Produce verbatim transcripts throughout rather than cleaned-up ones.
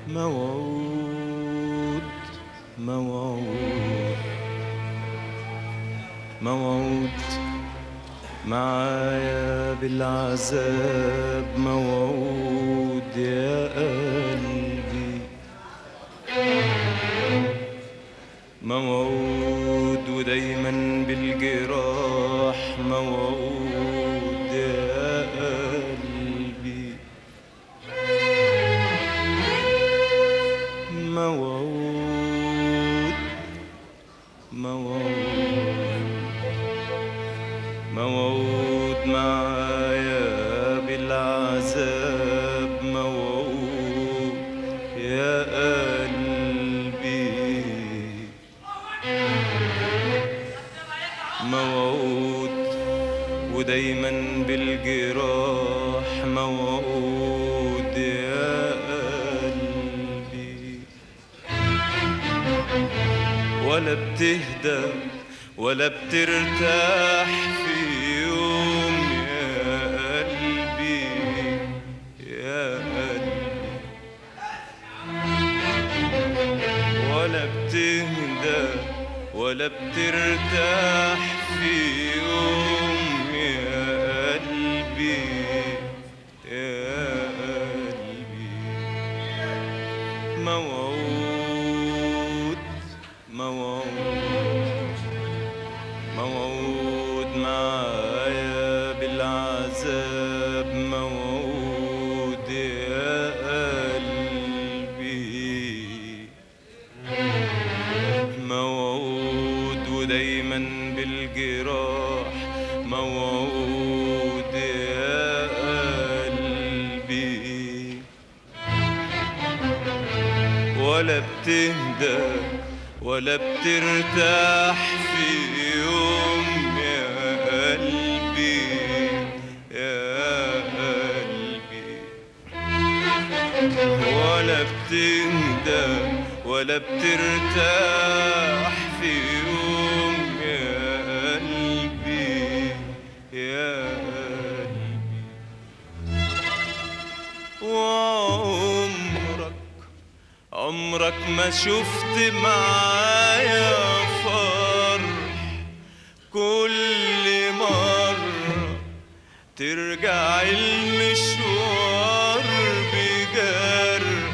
موعود موعود موعود معايا بالعذاب، موعود يا قلبي، موعود ودايما بالجراح، موعود يا قلبي، موعود موعود موعود معايا بالعذاب، موعود يا قلبي، موعود ودايما بالجراح، موعود يا قلبي، ولا بتهدى ولا بترتاح في يوم يا قلبي، يا قلبي، ولا بتهدى ولا بترتاح في يوم يا قلبي، يا قلبي، موعود موعود موعود معايا بالعذاب، موعود يا قلبي، موعود ودايما بالجراح، موعود يا قلبي، ولا بتهدى ولا بترتاح في يوم يا قلبي، يا قلبي، ولا بتهدى ولا بترتاح في يوم يا قلبي، يا قلبي، وعمرك عمرك ما شفت معايا فرح، كل مرة ترجع المشوار بجرح،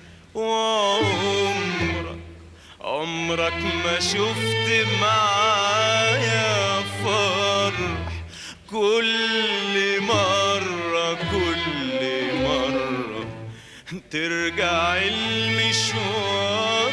وعمرك عمرك ما شفت معايا فرح، كل مرة كل مرة ترجع المشوار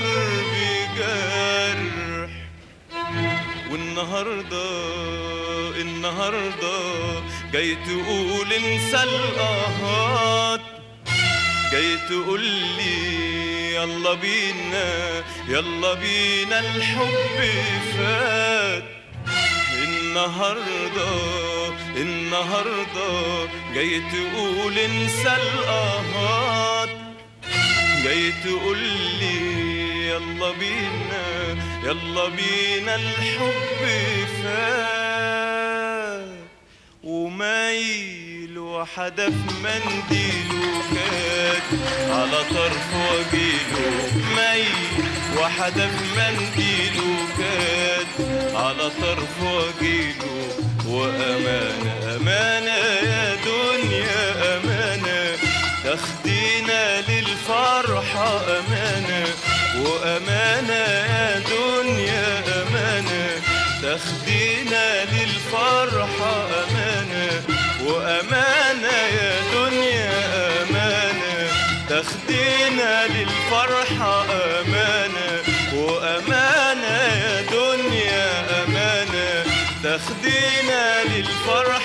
بجرح، والنهاردة النهاردة جاي تقول انسى القهات، جاي تقول لي يلا بينا يلا بينا الحب فات، النهاردة النهاردة جاي تقول انسى القهات، جاي تقول لي يلا بينا يلا بينا الحب فات، ومايل وحدف منديله كات على طرف وجيله، مايل وحدف منديله كات على طرف وجيله، وأمانة أمانة يا دنيا أمانة تاخدينا للفرحة، أمانة وأمانة يا دنيا أمانة تاخدينا للفرحة، أمانة وأمانة يا دنيا أمانة تاخدينا للفرحة، أمانة وأمانة يا دنيا أمانة تاخدينا للفرحة.